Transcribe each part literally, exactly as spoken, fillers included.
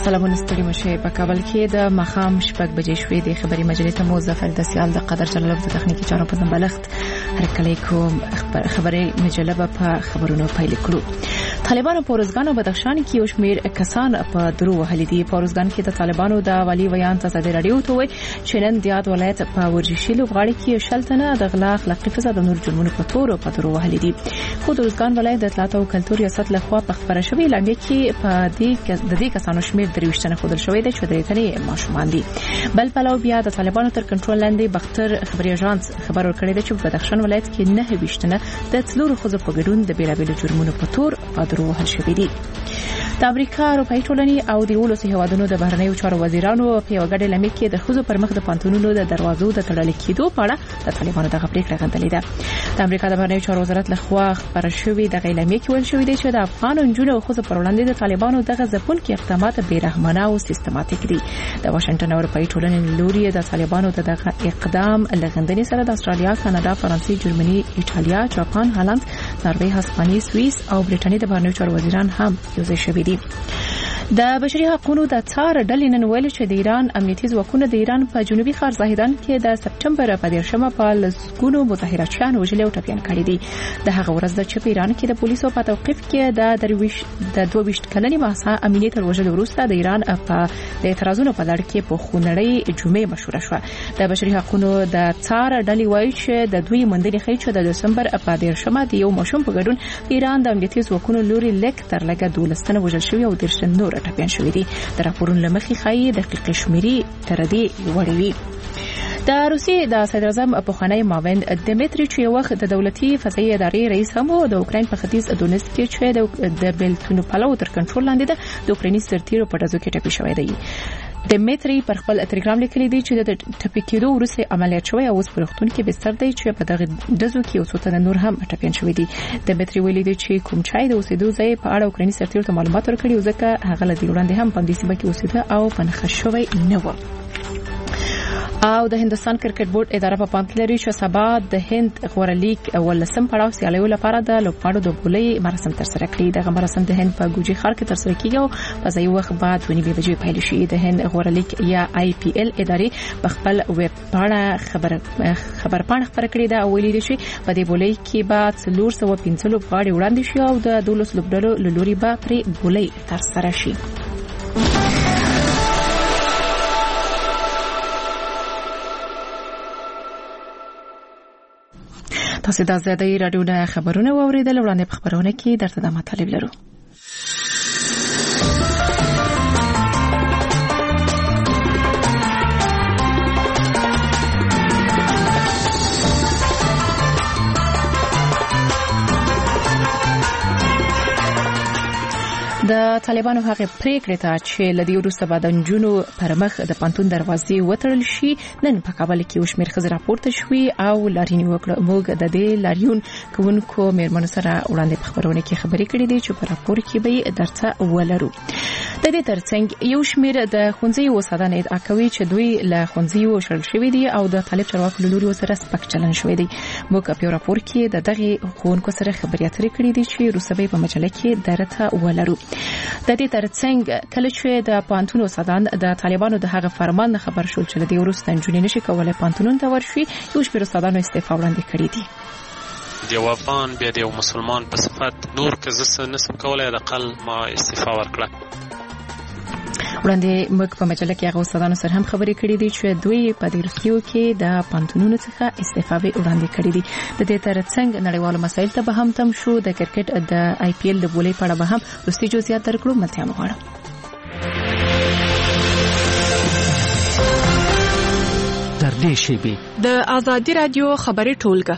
سلامونه ستړي مشه. په کابل کې د مخام شپږ بجې شوې د خبري مجلې ته مو ظفر د سیال د قدر جلال د تخنیکی چارو په زمبلخت هرکلی کوم خبري مجله په خبرونو پیل کړو. طالبانو په روزګان او بدخشان کې یو شمېر کسان په درو وهلي دي. په روزګان کې د طالبانو د والی ویان ته د رادیو ته وي چې نن د یاد ولایت په ورجشي لوبغاړي کې شلتنه د غلا خلقي فساد د نور جرمونو په تور په درو وهلي دي. خو د روزګان ولایت د اطلاعات او کلتور ریاست لخوا په خبره شوې لاندې کې په دې د دې کسانو شمېر درويشتنه خودل شوې ده چې درې تنې ماشومان دي. بل پلاو بیا د طالبانو تر کنټرول لاندې بختر خبري اژانس خبر ورکړی دی چې په بدخشان ولایت کې نه ویشتنه د څلورو خزو په ګډون د بیلابیلو جرمونو په تور په درو وهل شوې دي. د امریکا اروپאי ټولنې او د ولسی هوادونو د بهرنیو چارو وزیرانو په یو غړي لمې کې د خزو پر مخ د پانتونونو د دروازو د تړل کېدو په اړه د طالبانو د غبرګ راغندلې ده. د امریکا د بهرنیو چارو وزارت لخوا خبر شوې د غیلمې کې ول شوې ده چې د افغان انجونو او خزو پر وړاندې د طالبانو دغه ځپون کې اقدامات بیرحمانه او سیستماتیک دي. د واشنگټن اروپאי ټولنې لوري د طالبانو د دغه اقدام لغندنې سره د استرالیا، کاناډا، فرانسې، جرمني، ایټالیا، جاپان، هالند، ناروې، هسپانیا، سوئیس او برېټانیا د بهرنیو چارو وزیران هم یوځای شوي دي. د بشري حقوقو د څار ډلې نن ویل چې د ایران امنیتي ځواکونو د ایران په جنوبي ښار زاهدان کې د سپټمبر په دیرشمه په لسګونو متظاهرچیان وژلي او ټپیان کړي دي. د هغه ورځ د چې په ایران کې د پولیسو په توقیف کې د درویش د دوه ویشت کلنې مهسا امینه تر وژلو وروسته د ایران په د اعتراضونو په لړ کې په خونړۍ جمعې مشوره شوه. د بشري حقوقو د څار ډلې وایي چې د دوی مندنې خې چې د دسمبر په دیرشمه د یو ماشوم په ګډون ایران د امنیتي ځواکونو لوري لیک تر لګه دولستنه وژل شوی او درشن نور ټپیان شوی دي. د راپورونو لمخې خایي دقیق شمیرې تر دې وړي وي. د روسیې د صدر اعظم پوخانی معاون دمیتری چې وخت د دولتي فضایي ادارې رئیس هم او د اوکراین په ختیځ دونیتسک کې چې د بیلتونوپالو تر کنټرول لاندې ده د اوکرایني سرتیرو په ډزو کې ټپي شوی دی. دمیتری پر خپل ټلګرام لیکلی دی چې د ټپي کېدو وروسته عملیات شوی او اوس په روغتون کې بستر دی چې په دغه ډزو کې اوس ته نور هم ټپيان شوی دي. دمیتری ویلي دی چې کوم چای د اوسېدو ځای په اړه اوکرایني سرتیرو ته معلومات ورکړي او ځکه هغه له دې وړاندې هم په دې سیمه کې اوسېده او پنځه شوی نه و. او د هندستان کرکټ بورډ اداره په پام کې لري چې سبا د هند غوړه لیګ ولسم پړاو سیالیو لپاره د لوبغاړو د بولۍ مراسم ترسره کړي. دغه مراسم د هند په ګوجي ښار کې ترسره کیږي او په ځای وخت بعد ونی به بجې پیل شي. د هند غوړه لیګ یا آی پی ایل ادارې په خپل ویب پاڼه خبر خبر پاڼه خبر کړې ده او ویلي دي چې په دې بولۍ کې بعد څلور سوه پنځه لوبغاړي وړاندې شي او د دولس لوبډلو لوري به پرې بولۍ ترسره شي. تاسو د ازادۍ رادیو نه خبرونه واوریدل. وړاندې په خبرونه کې درته د مطالب لرو. د طالبانو هغه پریکړه ته چې لدی وروسته بعد انجونو پر مخ د پانتون دروازې وتړل شي نن په کابل کې وشمیر خزر راپورته شوې او لارین وکړه. موږ د دې لاریون کوونکو مېرمنو سره وړاندې په خبرونه کې خبرې کړې دي چې په راپور کې به درته ولرو. د دې ترڅنګ یو شمیر د خونځي وسادانه ادعا کوي چې دوی له خونځي وشړل شوی دي او د طالب چارواکو لوري سره سپک چلن شوی دی. موږ په راپور کې د دغه خونکو سره خبرې اترې کړې دي چې روسبې په مجله کې درته ولرو. د دې ترڅنګ کله چې د پانتون وسادان د طالبانو د هغه فرمان خبر شول چې د ورستان جونې نشي کولای پانتونون ته ورشي یو شمیر وسادانو استعفا وړاندې کړې دي. د افغان بیا د مسلمان په صفت نور که زه نسم کولای د قل ما استعفا ورکړه. وړاندې موږ په مجله کې هغه استادانو سره هم خبرې کړې دي چې دوی په دې روسیو کې د پانتونونو څخه استعفا وړاندې کړې دي. د دې ترڅنګ نړیوالو مسایل ته به هم تم شو. د کرکټ د آی پی ایل د بولۍ په اړه به هم وروستي جزئیات درکړو. ملتیا مغواړم. تر دې شیبې د ازادي رادیو خبري ټولګه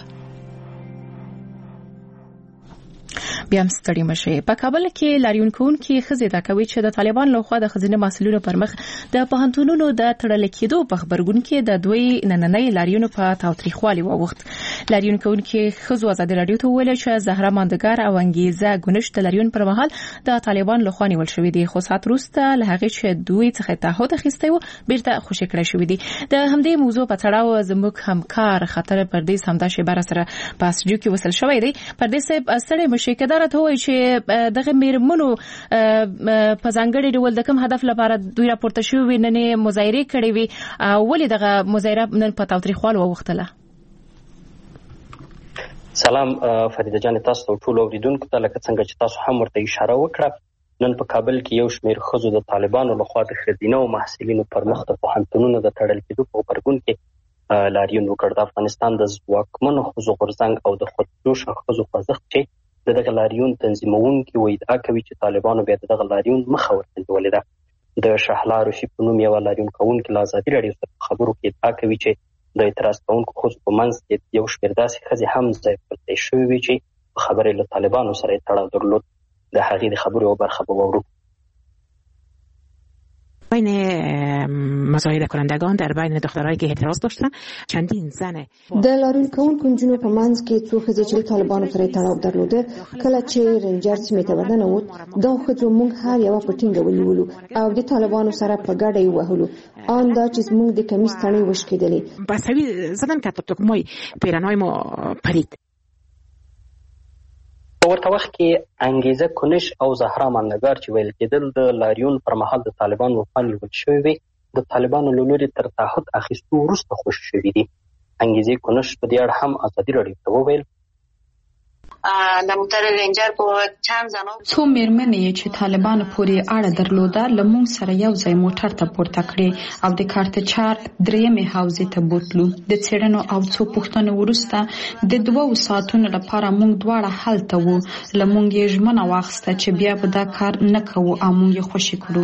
بیا هم ستړي مشه. په کابل کې لاریون کوونکي خزې دا کوي چې د طالبان لخوا د خزینه مسؤلینو پر مخ د پوهنتونونو د تړل کېدو په خبرګون کې د دوی نننۍ لاریون په تاوتریخوالي ووخت. لاریون کوونکې خزو ازادي رادیو ته ویل چې زهرا ماندګار او انګیزه ګنش د لاریون پر مهال د طالبان لخوا نیول شوې دي، خو سات وروسته له هغې چې دوی څخه تعهد اخیستی و بیرته خوشي کړی شوې دي. د همدې موضوع په تړاو زموږ همکار خاطر پردیس همدا شیبه سره په استودیو کې وصل شوی دی. پردیس صاحب ستړی مشي کېداره ته وایي چې دغه میرمنو په ځانګړي ډول د کوم هدف لپاره دوی راپورته شوي نن مظاهرې کړې وي، ولې دغه مظاهره نن په تاوتریخوالي واوښتله؟ سلام فریده جان، تاسو ته ټول اوریدونکو ته لکه څنګه چې تاسو هم ورته اشاره وکړه، نن په کابل کې یو شمېر ښځو د طالبانو لخوا د ښځینه او محصلینو پر مخ د پوهنتونونو د تړل کېدو په غبرګون کې لاریون وکړ. د افغانستان د ځواکمنو ښځو غورځنګ او د خودجوشه ښځو خوځښت چې د دغه لاریون تنظیمونکي وایي ادعا کوي چې طالبانو بیا د دغه لاریون مخه ورته نیولې ده. د شهلا روشي په نوم یوه لاریون کوونکي له ازادي راډیو سره په خبرو کې ادعا کوي چې د اعتراض کوونکو ښځو په منځ کې یو شمېر داسې ښځې هم ځای پر ځای شوې وې چې په خبرې له طالبانو سره یې تړاو درلود. د هغې د خبرو یوه برخه به واورو. بین مظاهره کنندگان در بین دخترایی که اعتراض داشتن چندین زنه د لاریون کوونکو نجونو په منځ کې څو ښځې چې طالبانو سره تړاو درلوده کله چې رینجر سیمې ته ورننوت، دا ښځو موږ هر یوه په ټینګه ونیولو او د طالبانو سره په ګډه یې وهلو، آن دا چې زموږ د کمیس تڼۍ وشکېدلې. بسوی زدن که تکمای پیرنهای ما پرید. په ورته وخت کې انګیزه کنش او زهرا ماندګار چې ویل کېدل د لاریون پر مهال د طالبانو لخوا نیول شوي وي، د طالبانو له لورې تر تعهد اخیستو وروسته خوشي شوي دي. انګیزې کنش په دې اړه هم ازادي راډیو ته وویل څو میرمنې چې طالبانو پورې اړه درلوده له موږ سره یو ځای موټر ته پورته کړې او د کارتچار درېیمې حوزې ته بوتلو. د څېړنو او څو پوښتنو وروسته د دوو ساعتونو لپاره موږ دواړه هلته وو. له موږ یې ژمنه واخیسته چې بیا به دا کار نه کوو او موږ یې خوشي کړو.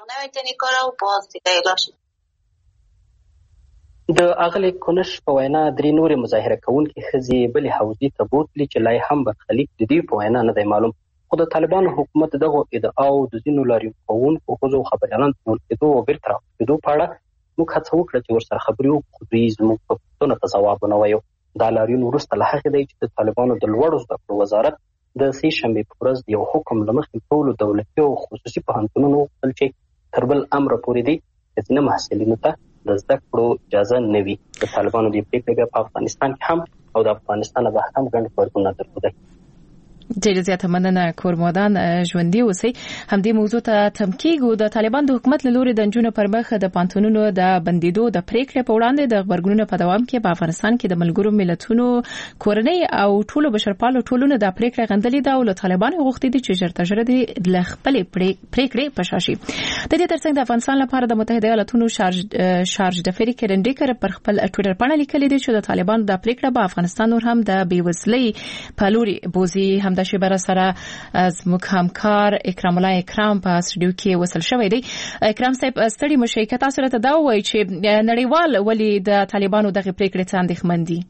د اغلې کنش په وینا درې نورې مظاهره کوونکې ښځې بلې حوزې ته بوتلې چې لا یې هم برخلیک د دوی په وینا نه دی معلوم. خو د طالبانو حکومت دغو ادعاو د ځینو لاریون کوونکو ښځو او خبریالانو د نیول کېدو او بیرته راوستېدو په اړه موږ هڅه وکړه چې ورسره خبرې وکړو، خو دوی زموږ په پوښتنو ته ځواب ونه وایو. دا لاریون وروسته له هغې دی چې د طالبانو د لوړو زده کړو وزارت د سې شنبې په ورځ د یو حکم له مخې ټولو دولتي او خصوصي پوهنتونونو وغوښتل چې تر بل امره پورې دی ښځینه محصلینو ته د زده کړو اجازه نه وي. د طالبانو د پرېکړې بیا په افغانستان کې هم او د افغانستان بهر هم ګڼ غبرګونونه درلودل. ډېره زیاته مننه کورمودان، ژوندي اوسئ. همدې موضوع ته تم کېږو. د طالبان د حکومت له لورې د نجونو پر مخ د پوهنتونونو د بندېدو د پرېکړې په وړاندې د غبرګونونو په دوام کې په افغانستان کې د ملګرو ملتونو کورنۍ او ټولو بشرپالو ټولنو د پرېکړې غندلې ده او له طالبانو غوښتي دي چې ژر تر ژره د له خپلې پرېکړې په شا شي. د دې ترڅنګ د افغانستان لپاره د متحده ایالاتونو شارج شارج ډفری کرنډیکر پر خپل ټویټر باندې لیکلي دي چې د طالبانو د پرېکړه به افغانستان نور هم د بېوزلۍ په لوري بوزي. همدا شیبه سره از موږ همکار اکرام الله اکرام په استودیو کې وصل شوی دی. اکرام صاحب ستړي مشئ که تاسو راته دا ووایئ چې نړیوال ولې د طالبانو دغه پرېکړې څخه اندېښمن دي؟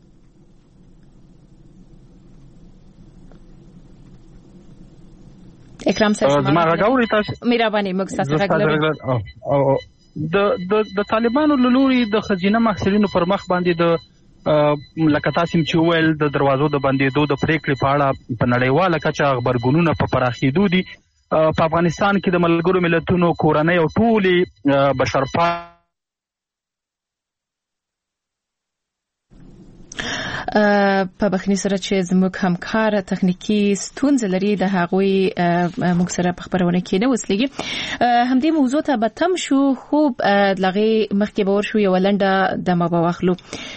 اکرام صاحب زما راغوري تاسو مهرباني موږ تاسو راغلو. د د طالبانو له لوري د خزینه محصلینو پر مخ باندې د لکه تاسو چې ویل د دروازو د بندېدو د پرېکړې په اړه په نړیواله کچه غبرګونونه په پراخېدو دي. په افغانستان کې د ملګرو ملتونو کورنۍ او ټولې بشرپال په بخنی سره چې زموږ همکار تخنیکی ستونزې لري د هغوی موږ سره په خبرونه کې نه وسلېږي. همدې موضوع ته به تم شو، خوب لغې مخکې به ورشو یوه لنډه دمه به واخلو.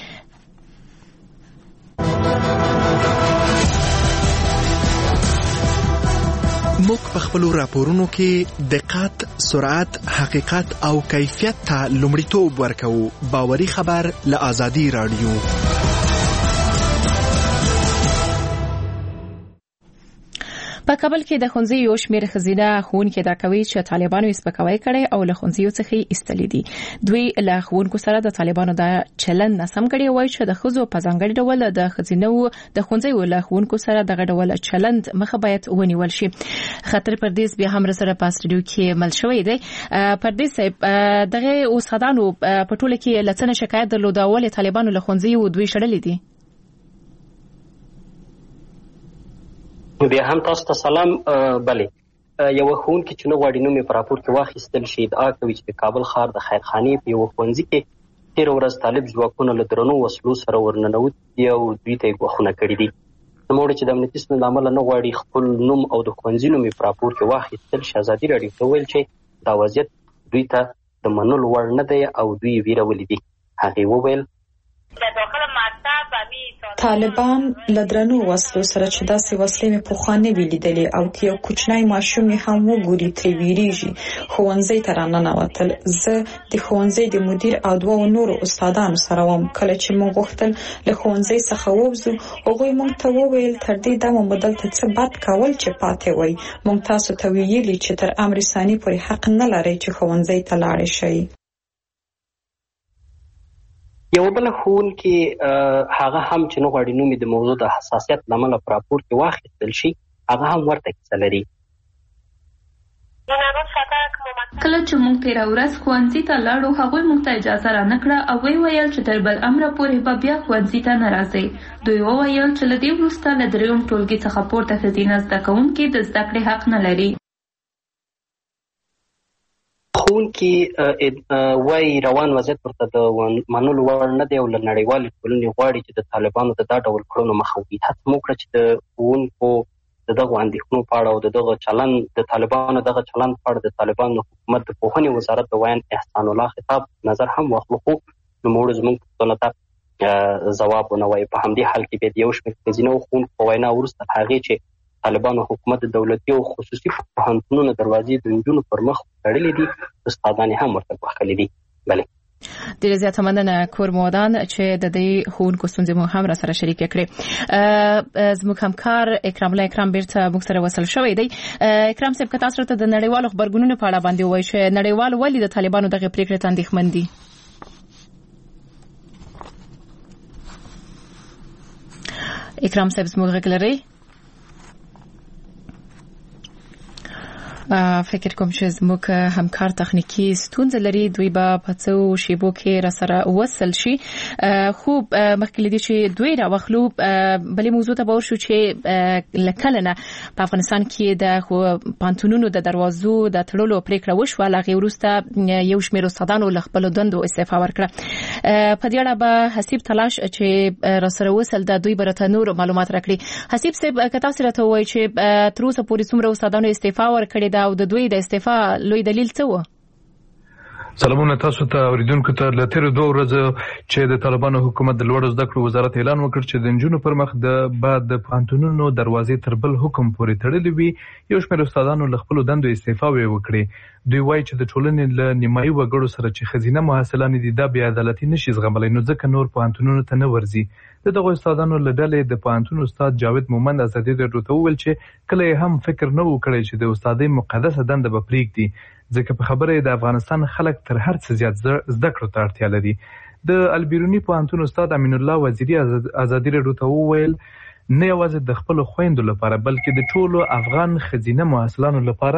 موږ په خپلو راپورونو کې دقت، سرعت، حقیقت او کیفیت ته لومړیتوب ورکوو. باوري خبر له آزادي راډیو. په کابل کې د ښوونځي یو شمېر ښځینه ښوونکي ادعا کوي چې طالبانو یې سپکاوی کړی او له ښوونځیو څخه یې ایستلي دي. دوی له ښوونکو سره د طالبانو د چلند ناسم کړی وایي چې د ښځو په ځانګړي ډول د ښځینو د ښوونځیو له ښوونکو سره دغه ډول چلند مخه باید ونیول شي. خاطر پردیس بیا هم سره په استودیو کې مل شوی دی. پردیس صاحب دغه استادانو په ټوله کې لڅنه شکایت درلوده ولې طالبانو له ښوونځیو دوی شړلې دي؟ بیا هم تاسو ته سلام. بله یو ښوونکی چې نه غواړي نوم یې په راپور کې واخیستل شي ادعا کوي چې د کابل ښار د خیرخانې په یوه ښوونځي کې تېره ورځ طالب ځواکونه له درنو وسلو سره ورننوتي او دوی ته یې ګواښونه کړي دي. نوموړی چې د امنیتي ستونزو له امله نه غواړي خپل نوم او د ښوونځي نوم یې په راپور کې واخیستل شي، ازادي راډیو ته وویل چې دا وضعیت دوی ته د منلو وړ نه دی او دوی یې ویرولي دي. هغې وویل طالبان له درنو وسلو سره چې داسې وسلې مې پخوا نه وې لیدلې او که یو کوچنی ماشوم یې هم وګوري ترې ویریږي. ښوونځي ته راننوتل. زه د ښوونځي د مدیر او دوو نورو استادانو سره وم. کله چې موږ غوښتل له ښوونځي څخه ووځو هغوی موږ ته وویل تر دې دمه مو دلته څه بد کول چې پاتې وئ. موږ تاسو ته ویلي چې تر امر ثاني پورې حق نه لرئ چې ښوونځي ته لاړې شئ. یو بل ښوونکی هغه هم چې نه غواړي نوم یې د موضوع د حساسیت له امله په راپور کې واخیستل شي هغه هم ورته کیسه لري. کله چې موږ تېره ورځ ښوونځي ته لاړو هغوی موږ ته اجازه رانه کړه او ویې ویل چې تر بل امره پورې به بیا ښوونځي ته نه راځئ. دوی وویل چې له دې وروسته له درېیم ټولګي څخه پورته ښځینه زده کوونکي د زده کړې حق نه لري. ښوونکي وایي روان وضعیت ورته د منلو وړ نه دی او له نړیوالې ټولنې غواړي چې د طالبانو د دا ډول کړنو مخه وکړي. هڅه مو وکړه چې د ښوونکو د دغو اندېښنو په اړه او د دغه چلند د طالبانو دغه چلند په اړه د طالبانو حکومت د پوهنې وزارت د ویان احسان الله خطاب نظر هم واخلو، خو نوموړو زموږ پوښتنو ته ځواب ونه وایي. په همدې حال کې بیا د یو شمېر ښځینه ښوونکو په وینا وروسته هغې چې طالبانو حکومت د دولتي او خصوصي پوهنتونونو دروازې د نجونو پر مخ تړلې دي، استادانې هم ورته ګواښلي دي. بله ډېره زیاته مننه کور مودان چې د دې ښوونکو ستونزې مو هم را سره شریکې کړې. زموږ همکار اکرام الله اکرام بیرته موږ سره وصل شوی دی. اکرام صاحب که تاسو راته د نړیوالو خبرګونونو په اړه باندې ووایئ چې نړیوال ولې د طالبانو دغې پرېکړې ته اندېښمن دي؟ اکرام صاحب زموږ غږ لرئ؟ فکر کوم چې زموږ همکار تخنیکی ستونزه لري، دوی به په څو شیبو کې را سره وصل شي. خو مخکې لدی چې دوی را وخلو بلې موضوع ته به ورشو چې لکله نه په افغانستان کې د پانتونونو د دروازو د تړلو پریکړه وشوه. له هغې وروسته یو شمېر استادانو له خپلو دندو استعفا ورکړه. په دې اړه به حسیب تلاش چې را سره وصل د دوی به راته نور معلومات راکړي. حسیب صاحب که تاسو راته ووایئ چې تر اوسه پورې څومره استادانو استعفا ورکړې او د دوی د استعفا لوی دلیل څه و؟ سلامونه تاسو ته اوریدونکو ته. له تېرو دوه ورځو چې د طالبانو حکومت د لوړو زده کړو وزارت اعلان وکړ چې د نجونو پر مخ د بعد د پوهنتونونو دروازې تر بل حکم پورې تړلې وي، یو شمېر استادانو له خپلو دندو استعفاوې وکړې. دوی وایي چې د ټولنې له نیمایي وګړو سره چې ښځینه محصلان دي دا بې عدالتي نشي زغملی، نو ځکه نور پوهنتونونو ته نه ورځي. د دغو استادانو له ډلې د پوهنتون استاد جاوید مومند ازادي راډیو ته وویل چې کله یې هم فکر نه و کړی چې د استادۍ مقدسه دنده به پرېږدي، ځکه په خبره د افغانستان خلک تر هر څه زیات زده کړو ته اړتیا لري. د البیروني پوهنتون استاد امین الله وزیري ازادي راډیو ته وویل نه یوازې د خپلو خویندو لپاره بلکې د ټولو افغان ښځینه محصلانو لپاره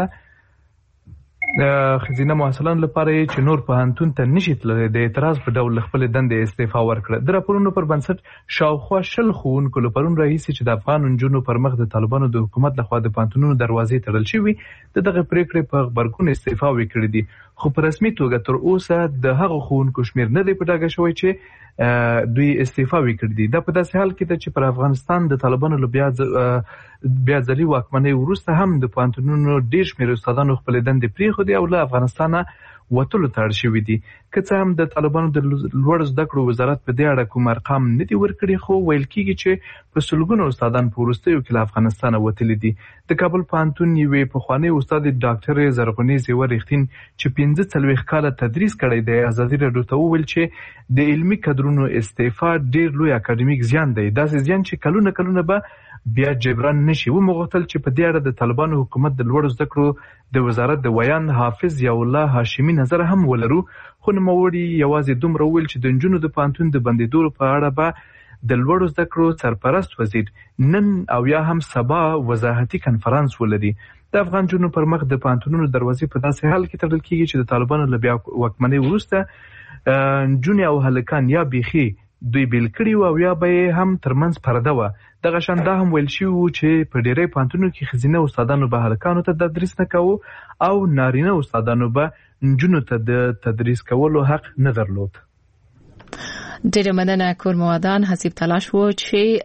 ښځینه محصلانو لپاره یې چې نور پوهنتون ته نشي تللی د اعتراض په ډول خپلې دندې استعفا ورکړه. د راپورونو پر بنسټ شاوخوا شل ښوونکو له پرون راهیسې چې د افغان نجونو پر مخ د طالبانو د حکومت لخوا د پوهنتونونو دروازې تړل شوي د دغه پرېکړې په غبرګون استعفاوې کړې دي، خو په رسمي توګه تر اوسه د هغو ښوونکو شمېر نه دی په ډاګه شوی چې دوی استعفاوې کړي دي. دا په داسې حال کې ده چې پر افغانستان د طالبانو له بیا بیا ځلي واکمنۍ وروسته هم د پوهنتونونو ډېر شمېر استادانو خپلې دندې پرېښودې او له افغانستانه وتلو ته اړ شوي دي. که څه هم د طالبانو د لوړ زده کړو وزارت په دې اړه کوم ارقام نه دي ورکړي، خو ویل کېږي چې په سلګونو استادان په وروستیو کې له افغانستانه وتلي دي. د کابل پوهنتون یوې پخوانۍ استاد ډاکټرې زرغونې زیور رښتین چې پنځه څلوېښت کاله تدریس کړی دی ازادي راډیو ته وویل چې د علمي کدرونو استعفا ډېر لوی اکاډمیک زیان دی، داسې زیان چې کلونه کلونه به بیا جبران نشي. و مغوښتل چې په دې اړه د طالبانو حکومت د لوړو زده کړو د وزارت د ویان حافظ ضیاء الله هاشمي نظر هم ولرو، خو نوموړي یوازې دومره وویل چې د نجونو د پوهنتون د بندېدو په اړه به د لوړو زده کړو سرپرست وزیر نن او یا هم سبا وضاحتي کنفرانس ولري. د افغان نجونو پر مخ د پوهنتونونو دروازې په داسې حال کې تړل کېږي چې د طالبانو له بیا واکمنۍ وروسته نجونې او هلکان یا بیخي دوی بیل کړي او یا به هم ترمنځ پرده و. دغه شان دا هم ویل شوی و چې په ډیری پوهنتونونو کې ښځینه استادانو به هلکانو ته تدریس نه کوو او نارینه استادانو به نجونو ته د تدریس کولو حق نه درلود. ډیره مننه کورموادان. حسیب تلاش وو چې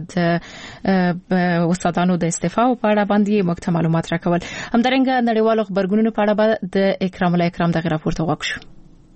د استادانو د استعفا په اړه باندې مکمل معلومات راکول. همدارنګه نړیوالو خبرګونونو په اړه د اکرام الله اکرام دغه راپورته وکړو.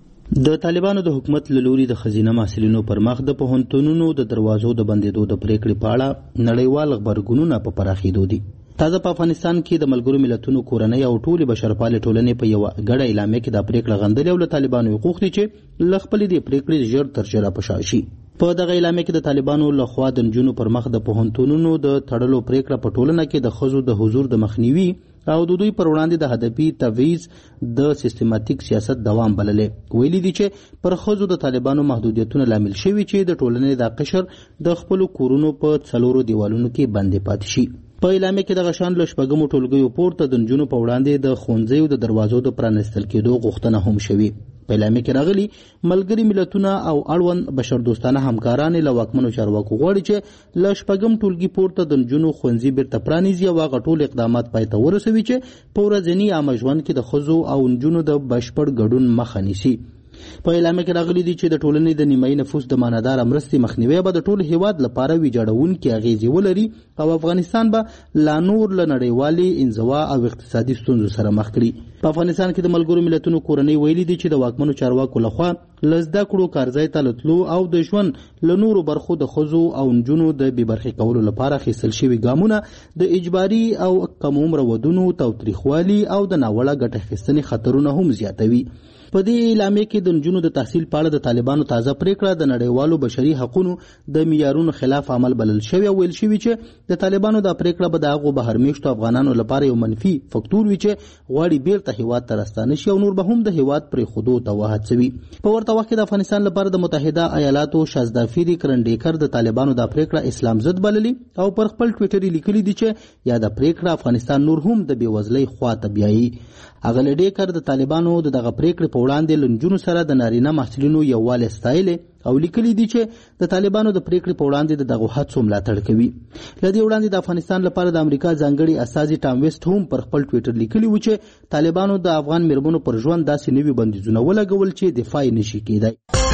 د طالبانو د حکومت له لوري د خزینه محصلینو پر مخ د پوهنتونونو د دروازو د بندیدو د پریکړې په اړه نړیوال خبرګونونه په پراخېدو دي. تازه په افغانستان کې د ملګرو ملتونو کورنۍ او ټولې بشرپالې ټولنې په یو غړ اعلامیه کې د پریکړه غندلې او له طالبانو حقوق دي چې ل خپل د پریکړې ژر تر ژره په شا شي. په دغه اعلامیه کې د طالبانو له خوا د نجونو پر مخ د پوهنتونونو د تړلو پریکړه په ټولنه کې د ښځو د حضور د مخنیوي او د دوی پر وړاندې د هدفي تبعیض د سیستماتیک سیاست دوام بللې. ویلي دي چې پر ښځو د طالبانو محدودیتونه لامل شوي چې د ټولنې د قشر د خپل کورونو په څلورو دیوالونو کې بندي پاتې شي. په اعلامیه کې د غشان له شپږمو ټولګیو پورته د نجونو په وړاندې د ښوونځیو د دروازو د پرانستل کېدو غوښتنه هم شوې. په اعلامیه کې راغلي ملګري ملتونه او اړوند بشردوستانه همکاران له واکمنو چارواکو غواړي چې له شپږم ټولګي پورته د نجونو ښوونځي بیرته پرانیزي او هغه ټول اقدامات پای ته ورسوي چې په ورځني عامه ژوند کې د ښځو او نجونو د بشپړ ګډون مخه نیسي. په اعلامیه کې راغلي دي چې د ټولنې د نیمایي نفوس د مانادار مرستې مخنیوي به د ټول هیواد لپاره ویجاړونکې اغیزې ولري او افغانستان به لا نور له نړیوالې انزوا او اقتصادي ستونزو سره مخ کړي. په افغانستان کې د ملګرو ملتونو کورنۍ ویلي دي چې د واکمنو چارواکو لخوا له زده کړو کارځای ته تللو او د ژوند له نورو برخو د ښځو او نجونو د بې برخې کولو لپاره اخیستل شوي ګامونه د اجباري او کم عمره ودونو تاوتریخوالي او د ناوړه ګټه اخیستنې خطرونه هم زیاتوي. په دې اعلامیه کې د نجونو د تحصیل په اړه د طالبانو تازه پریکړه د نړیوالو بشري حقوقو د معیارونو خلاف عمل بلل شوی او ویل شوی چې د طالبانو د پریکړه به د هغو بهرمیشتو افغانانو لپاره یو منفي فکتور وي چې غواړي بیرته هیواد ته راستانه شي او نور به هم د هیواد پرېښودو ته وهڅوي. په ورته وخت کې د افغانستان لپاره د متحده ایالاتو شازدافیری کرنډیکر د طالبانو د پریکړه اسلام ضد بللي او پر خپل ټویټر لیکلي دي چې یا د پریکړه افغانستان نور هم د بېوزلۍ خواته بیایي. هغه ډیکر د طالبانو دغه پریکړې په وړاندې لنجونو سره د نارینه محصلینو یووالی ستایلې او لیکلي دي چې د طالبانو د پریکړې په وړاندې د دغو هڅو ملاتړ کوي. له دې وړاندې د افغانستان لپاره د امریکا ځانګړي استازي ټام ویسټ هم پر خپل ټویټر لیکلي و چې طالبانو د افغان میرمنو پر ژوند داسې نوي بندیزونه ولګول چې دفاع نشي کېدای.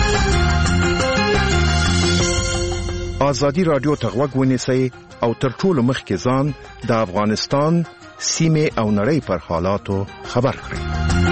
ازادي راډیو ته غوږ ونیسئ او تر ټولو مخکې ځان د افغانستان سیمه او نړۍ پر حالاتو خبر کړئ.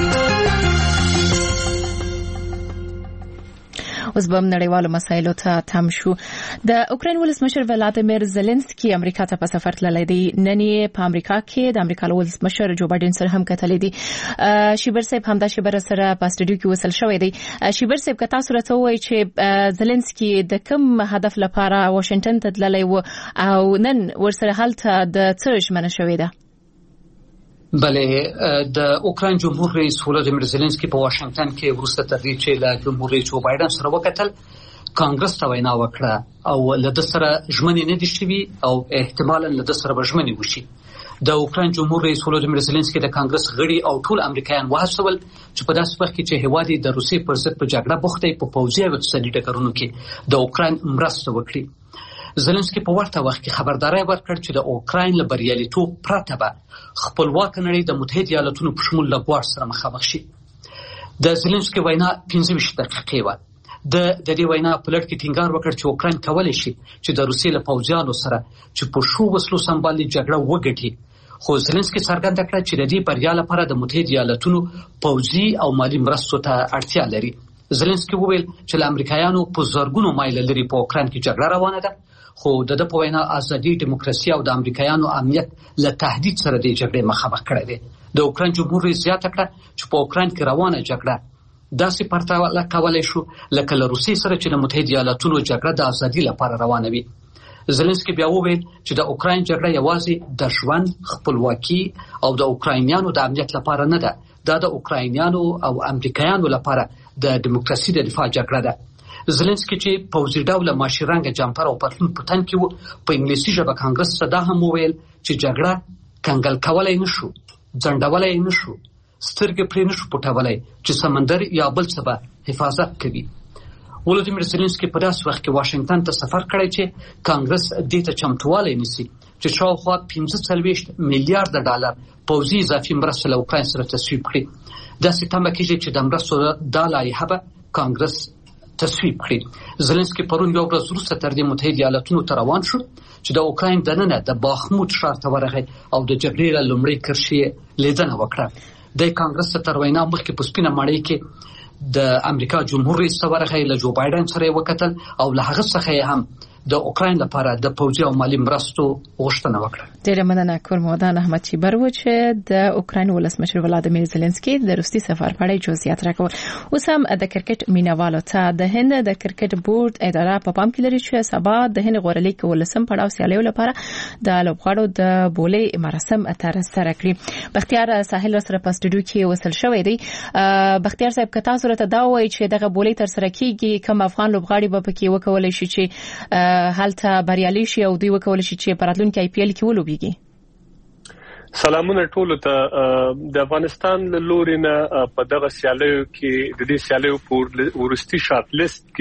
اوس به نړیوالو مسایلو ته تم شو. د اوکراین ولسمشر ولادیمیر زيلنسکي امریکا ته په سفر تللی دی. نن یې په امریکا کې د امریکا ولسمشر جو بایدن سره هم کتلی دی. شیبر صاحب همدا شیبر سره په سټډیو کې وصل شوی دی. شیبر صاحب که تاسو راته وایئ چې زيلنسکي د کوم هدف لپاره واشنگټن ته تللی و او نن ورسره هلته د څه ژمنه شوې ده؟ بله، د اوکراین جمهور رئیس ولادیمیر زيلنسکي په واشنگټن کې وروسته تر دې چې له جمهور رئیس جو بایدن سره وکتل کانګرس ته وینا وکړه او له د سره ژمنې نه دي شوي او احتمالاً له د سره به ژمنې وشي. د اوکراین جمهور رئیس ولادیمیر زيلنسکي د کانګرس غړي او ټول امریکایان وهڅول چې په داسې وخت کې چې هیواد د روسیې پر ضد په جګړه بوخت دی په پوځي او اقتصادي ډګرونو کې د اوکراین مرسته وکړي. زيلنسکي په ورته وخت کې خبرداري ورکړه چې د اوکراین له بریالیتوب پرته به خپلواک نړۍ د متحده ایالاتونو په شمول له ګواښ سره مخامخ شي. د زيلنسکي وینا پنځه ویشت دقیقې وه. د د دې وینا په لړ کې ټینګار وکړ چې اوکراین کولی شي چې د روسیې له پوځیانو سره چې په شو وسلو سمبالي جګړه وګټي. خو زيلنسکي څرګنده کړه چې د دې بریا لپاره د متحده ایالاتونو پوځي او مالی مرستو ته اړتیا لري. زيلنسکي وویل چې له امریکایانو په زرګونو مایل لري په اوکراین کې جګړه روانه ده، خو د د په وینا ازادي، دیموکراسي او د امریکایانو امنیت له تهدید سره د جګړې مخامخ کړی دی. د اوکراین جمهور رئیس زیاته کړه چې په اوکراین کې روانه جګړه داسې پرتله کولی شو لکه له روسیې سره چې د متحده ایالاتونو جګړه د ازادي لپاره روانه وي. زيلنسکي بیا وویل چې د اوکراین جګړه یوازې د ژوند، خپلواکي او د اوکراینیانو د امنیت لپاره نه ده، دا د اوکراینیانو او امریکایانو لپاره د دیموکراسي د دفاع جګړه ده. زيلنسکي چې پوځي ډوله ماشي رنګه جامپر او پتلون په تن کې وو په انګلیسي ژبه کانګرس ته دا هم وویل چې جګړه کنګل کولای نشو، ځنډولای نشو، سترګې پرې نشو پټولای چې سمندر یا بل څه به حفاظت کوي. ولودیمیر زيلنسکي په داسې وخت کې واشنگټن ته سفر کړی چې کانګرس دې ته چمتووالی نیسي چې شاوخوا پنځه څلوېښت میلیارډ ډالر پوځي اضافي مرسته له اوکراین سره تصویب کړي. داسې تمه کېږي چې د مرستو دا لایحه به کانګرس تصویب کړي. زيلنسکي پرون یو ورځ وروسته تر دې متحده ایالاتونو ته روان شو چې د اوکراین دننه د باخموت ښار ته ورغی او د جګړې له لومړۍ کرښې لیدنه وکړه. د کانګرس ته تر وینا مخکې په سپینه ماڼۍ کې د امریکا جمهور رئیس ته ورغی، له جو بایدن سره یې وکتل او له هغه څخه یې هم د اوکراین لپاره د پوځي او مالی مرستو غوښتنه وکړه. ډیره مننه کورمودان احمد چیبر و چې د اوکراین ولسمشر ولادیمیر زيلنسکي د روسي سفر په اړه جزئیات راکول. اوس هم د کرکټ مینوالو ته د هند د کرکټ بورډ اداره په پام کې لري چې سبا د هند غوړلیک ولسم پړاو سیالیو لپاره د لوبغاړو د بولې مراسم تر سره کړي. بختیار ساحل سره په سټوډیو کې وصل شوی دی. بختیار صاحب کتا صورت دا وایي چې دغه بولې تر سره کیږي، کوم افغان لوبغاړي به پکې وکولای شي چې حالته بریالي شي او دوی وکول شي چې په راتلونکي آی پی ایل کې ولوبېږي. سلامونه ټولو ته. د افغانستان له لوري نه په دغه سیالیو کې د دې سیالیو په ورستي شارټ لیست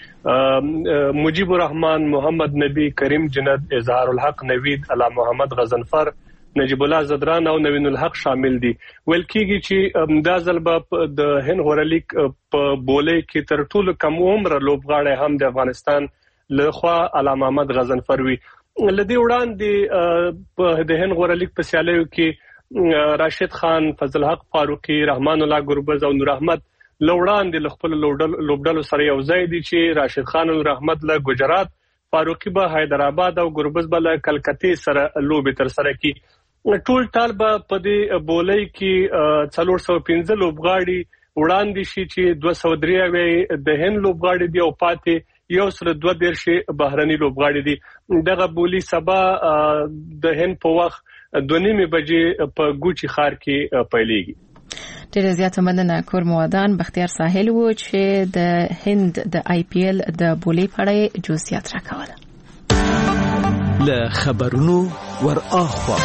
کې مجيب الرحمن، محمد نبی، کریم جنت، اظهار الحق نوید، علا محمد غزنفر، نجیب الله زدران او نوین الحق شامل دي. ویل کېږي چې دا ځل به د هند غوړلیک په بولې کې تر ټولو کم عمر لوبغاړی هم د افغانستان لخوا علا محمد غزنفر وی. لدی وړاندې په د هند غوړلیک په سیالیو کې راشد خان، فضل حق فاروقي، رحمان الله ګربز او نور احمد لوړاندې خپل لوبډلو سره یو ځای دي چې راشد خان او نور احمد له ګجرات، فاروقي به حیدرآباد او ګربز به له کلکتې سره لوبې تر سره کی. ټول ټال به په دې بولې کې څلور سوه پنځه لوبغاړي وړاندې شي چې دوه سوه درې د هند لوبغاړي دي او پاتې یو سره دوه دیرش بهرني لوبغاړي دي. دغه بولی سبا د هند په وخت دوه نیمې بجې په ګوچي ښار کې پیلېږي. ډېر زیاته مننه کورمودان. بختیار ساحل و چې د هند د آی پی ایل د بولی په اړه جزئیات راکول. له خبرونو ور اخوا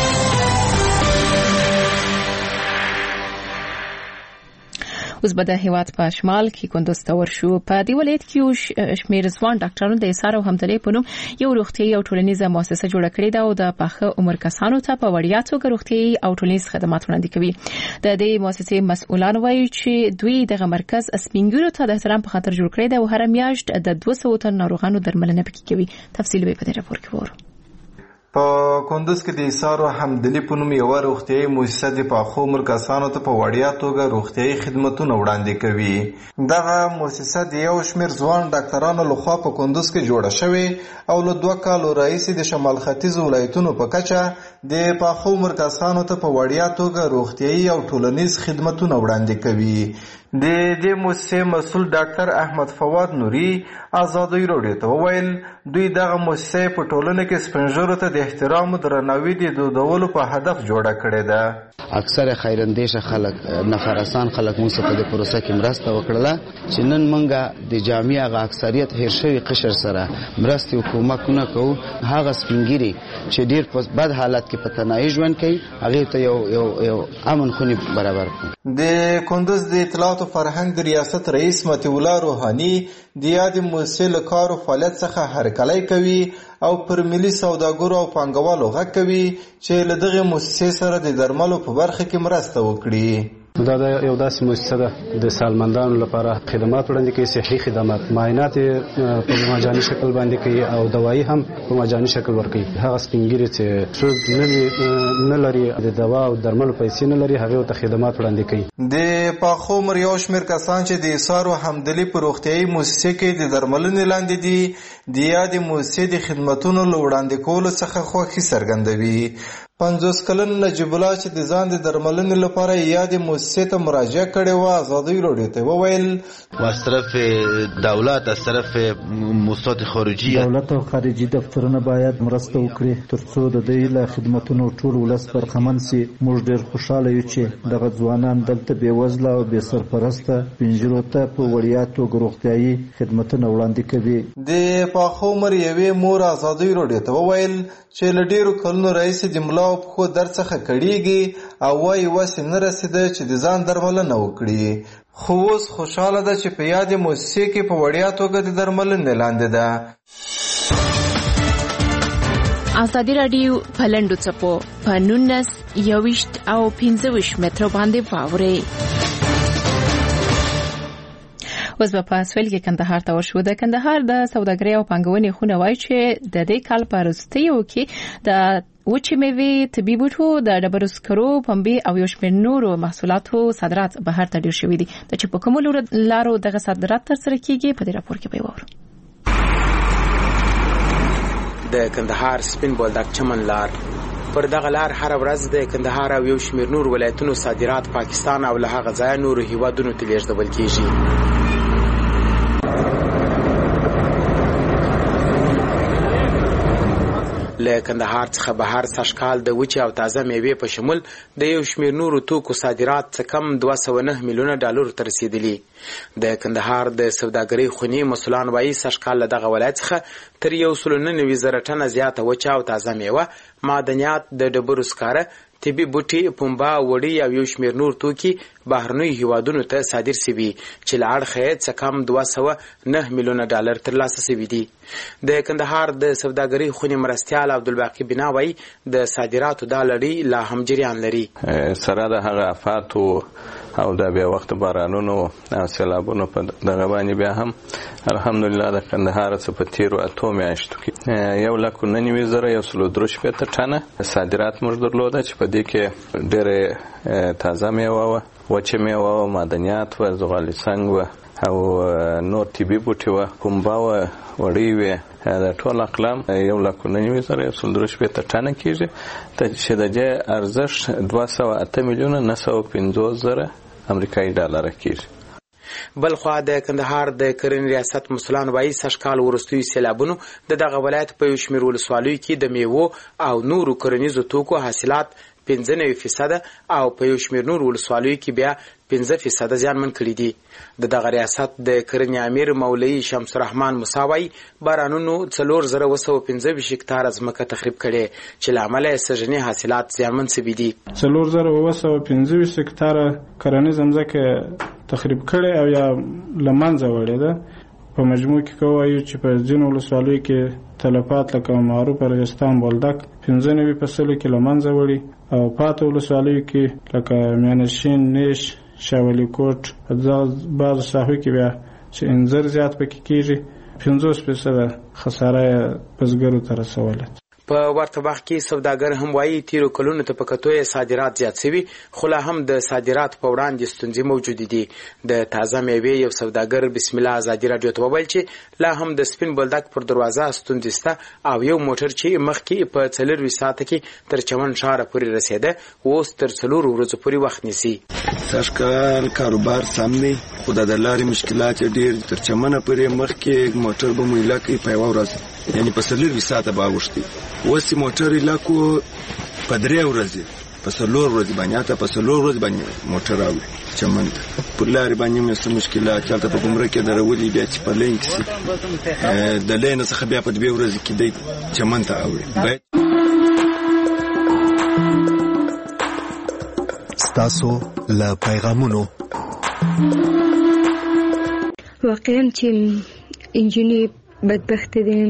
اوس به د هیواد په شمال کې کندوز ته ورشو. په دې ولایت کې شمېر ځوان ډاکټرانو د ایثار او همدلۍ په نوم یو روغتیايي او ټولنیزه مؤسسه جوړه کړې ده او د پاخه عمر کسانو ته په وړیا توګه روغتیايي او ټولنیز خدمات وړاندې کوي. د دې مؤسسې مسؤلان وایي چې دوی دغه مرکز سپینګیرو ته د احترام په خاطر جوړ کړی دی او هر میاشت د دوه سوه تن ناروغانو درملنه پکې کوي. تفصیل به په دې راپور کې وورو. په کندوز کې د ایثار او همدلۍ په نوم یو روغتیايي مؤسسه د پاخو عمر کسانو ته په وړیا توګه روغتیايي خدماتونه وړاندې کوي. دغه مؤسسه د یو شمېر ځوان ډاکټرانو لخوا په کندوز کې جوړه شوې او له دوه کالو راهیسې د شمال ختیځ ولایتونو په کچه د پاخو عمر کسانو ته په وړیا توګه روغتیايي او ټولنیز خدماتونه وړاندې کوي. د دې مؤسسې مسؤل ډاکټر احمد فواد نوري آزادۍ راډیو ته وویل دوی دغه مؤسسه په ټولنه کې سپینږیرو ته د احترام او درناوي د دودولو په هدف جوړه کړې ده. اکثر خیراندیشه خلک نفرسان خلک موږ په دې پروسه کې مرسته وکړله چې نن موږ د جامعه غ اکثریت هیر شوی قشر سره مرستې او کومکونه کوو. هغه سپینږیري چې ډیر په بد حالت کې په تنهایی ژوند کوي هغه ته یو یو یو امن خونی برابر کړو. د کندوز د اطلاعات او فرهنګ د ریاست رئیس مطیع الله روحاني د یادې مؤسسې له کار او فعالیت څخه هرکلی کوي او پر ملي سوداګرو او پانګوالو غږ کوي چې له دغې مؤسسې سره د درملو په برخه کې مرسته وکړي. دا د یو داسې مؤسسه ده د سالمندانو لپاره خدمات وړاندې کوي، صحي خدمات، معاینات په مجاني شکل باندې کوي او دوايي هم په مجاني شکل ورکوي. هغه سپینګیري چې څوک نه لري د دوا او درملو پیسې نه لري هغه ته خدمات وړاندې کوي. د پاخو عمر یو شمېر کسان چې د ایثار او همدلۍ په روغتیايي مؤسسې کې د درملنې لاندې دي د یادې مؤسسې د خدماتونو له وړاندې کولو څخه خوښي څرګندوي. پنځوس کلن نجیب الله چې د ځان د درملنې لپاره یادې مؤسسې ته مراجعه کړې وه آزادۍ راډیو ته وویل از طرف دولت از طرف مؤسسات خارجي دولت او خارجي دفترونه باید مرسته وکړي ترڅو د دې له خدماتونو ټول ولس برخمن سي. موږ ډېر خوشاله یو چې دغه ځوانان دلته بېوزله او بې سرپرسته سپینږیرو ته په وړیا توګه روغتیايي خدمتونه وړاندې کوي. د پاخو عمر یوې مور آزادۍ راډیو ته وویل چې له ډېرو کلونو راهیسې د ملا او پښو درد څخه کړېږي او وایي وسې نه رسېده چې د ځان درملنه وکړي، خو اوس خوشاله ده چې په یادې موسسې کې په وړیا توګه د درملنې لاندې ده. ازادي راډیو په لنډو څپو په نولس یوویشت او پنځه ویشت مترو باندې واورئ. اوس به په سویل کې کندهار ته ورشو. د کندهار د سوداګرۍ او پانګونې خونه وایي چې د دې کال په وروستیو کې د وچې میوې، طبي بوټو، د ډبرو سکرو، پنبې او یو شمېر نورو محصولاتو صادرات بهر ته ډېر شوي دي. د چې په کومو لارو دغه صادرات ترسره کیږي په دې راپور کې به وورو. د کندهار سپین بولدک چمن لار پر دغه لار هر ورځ د کندهار او یو شمېر نور ولایتونو صادرات پاکستان او له هغه ځایه نورو هیوادونو ته لیږدول کیږي. له کندهار څخه بهر سږکال د وچې او تازه میوې په شمول د یو شمېر نورو توکو صادرات څه کم دوه سوه نه میلیونه ډالرو ته رسیدلي. د کندهار د سوداګرۍ خونې مسؤلان وایي سږکال له دغه ولایت څخه تر یو سل نه نوي زره ټنه زیاته وچه او تازه میوه، معدنیات، د ډبرو سکاره، طبي بوټي، پنبه، وړۍ او یو شمېر نور توکي بهرنیو هیوادونو ته صادر شوي چې له اړخه یې څه کم دوه سوه نه میلیونه ډالر ترلاسه شوي دي. د کندهار د سوداګرۍ خونې مرستیال عبدالباقي بنا وایي د صادراتو دا لړۍ لا هم جریان لري. سره د هغه افاتو او د بیا وخت بارانونو او سیلابونو په دغه باندې بیا هم الحمدلله د کندهار څخه په تیرو اتو میاشتو کې یو لک نه نوي زره یو سل درې شپېته ټنه صادرات موږ درلوده چې په دې کې ډېرې تازه میوه وه، وچه میوه وه، معدنیات وه، زغالي سنګ وه او نور طبي بوټي وه، پنبه وه، وړۍ وې. د ټول اقلام یو لک نه نوي زره یو سل درې شپېته ټنه کېږي چې د دې ارزښت دوه سوه اته میلیونه نه سوه پنځوس زره امریکایي ډالره کېږي. بلخوا د کندهار د کرنې ریاست مسؤلان وایي سږکال وروستیو سیلابونو د دغه ولایت په یو شمېر ولسوالیو کې د میوو او نورو کرنیزو توکو حاصلات پنځه نوي فیصده او په یو شمېر نور ولسوالیو کې بیا پنځه فیصده زیانمن کړي دي. د دغه ریاست د کرنې امیر مولوي شمس الرحمن موسی وایي بارانونو څلور زره اوه سوه پنځه ویشت هکتاره ځمکه تخریب کړې چې له امله یې سږني حاصلات زیانمن شوي دي. څلور زره اوه سوه پنځه ویشت هکتاره کرنیزه ځمکه تخریب کړې او یا له منځه وړې ده. په مجموع کې کوایو چې په ځینو ولسوالیو کې تلفات لکه معروف ارغستان بولدک پنځه نوي فصلو کې له منځه وړي او پاتې ولسوالیو کې لکه میانشین، نیش، شاولی کوټ په بعضو ساحو کې بیا چې انځر زیات پکې کېږي پنځوس فیصده خساره بزګرو ته رسوله. په ورته وخت کې سوداګر هم وایي تیرو کلونو ته په کتو یې صادرات زیات شوي خو لا هم د صادرات په وړاندې ستونزې موجودې دي. د تازه میوې یو سوداګر بسم الله ازادي راډیو ته وویل چې لا هم د سپین بولدک پر دروازه ستونزې شته او یو موټر چې مخکې په څلرویشت ساعته کې تر چمن ښاره پورې رسېده اوس تر څلورو ورځو پورې وخت نیسي. سږکال کاروبار سم دی خو د لارې مشکلات ډېر تر چمنه پورې مخکې موټر به مو ایله کوي په یوه ورځ یعنې په څلرویشت ساعته به اوښتي اوس چې موټر ایله کړو په درې ورځې په څلور ورځې باندې حتی په څلور ورځې باندې موټر راوړي چمن ته پر لارې باندې مې څه مشکلات هلته په ګمرک کې درولي بیا چې په لین کې شي د لین څخه بیا په دوې ورځې کې دی چمن ته اوړي. ستاسو له پیغامونو واقعا چې انجینیر بدبخت دي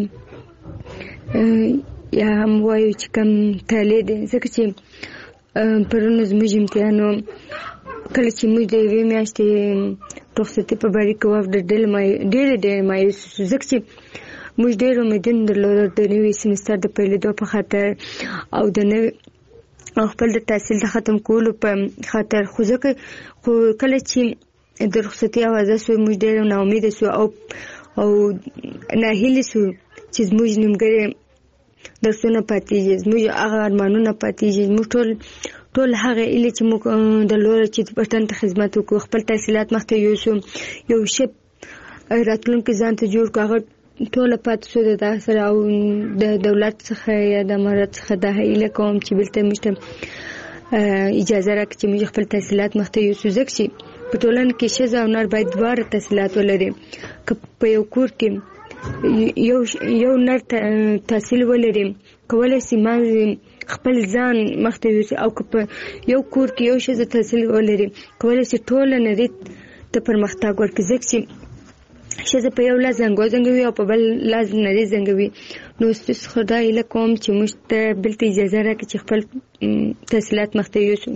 یا هم وایو چې کم تالی دی ځکه چې پرونه زموږ امتحانو کله چې موږ د یوې میاشتې رخصتي په باره کې واوښته ډېرې ډېرې مایوس شو ځکه چې موږ ډېر امیدونه درلودل د نوي سمستر د پیلېدو په خاطر او د نوي او خپل د تحصیل د ختم کولو په خاطر خو ځکه خو کله چې د رخصتي اوازه سوی موږ ډېر ناامیده سو او او ناهیلې سو چې زموږ نیمګړی درسونه پاتېږي زموږ هغه ارمانونه پاتېږي زموږ ټول ټول هغه ایله چې موږ درلوده چې وطن ته خدمت وکړو خپل تحصیلات مخته یوسو یو ښه راتلونکی ځان ته جوړ کړو هغه ټوله پاتې شو د سره او د دولت څخه یا د امارت څخه دا هیله کوم چې بلته موږ ته اجازه راکړي چې موږ خپل تحصیلات مخته یوسو ځکه چې په ټولنه کې ښځه او نر باید دواړه تحصیلات ولري که په یو کور کې یو یو نر تحصیل ولري کولی شي خپل ځان مخته یوسي او که په یو کور کې یو ښځه تحصیل ولري کولی شي ټوله نړۍ ته پرمختګ ورکړي ځکه چې ښځه په یو لاس زنګو زنګوي او په بل لاس نري زنګوي. نو ستاسو خدای له کوم چې موږ ته بلته اجازه راکړي چې خپل تحصیلات مخته یوسو.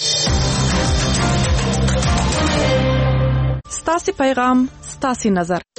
ستاسو پیغام ستاسو نظر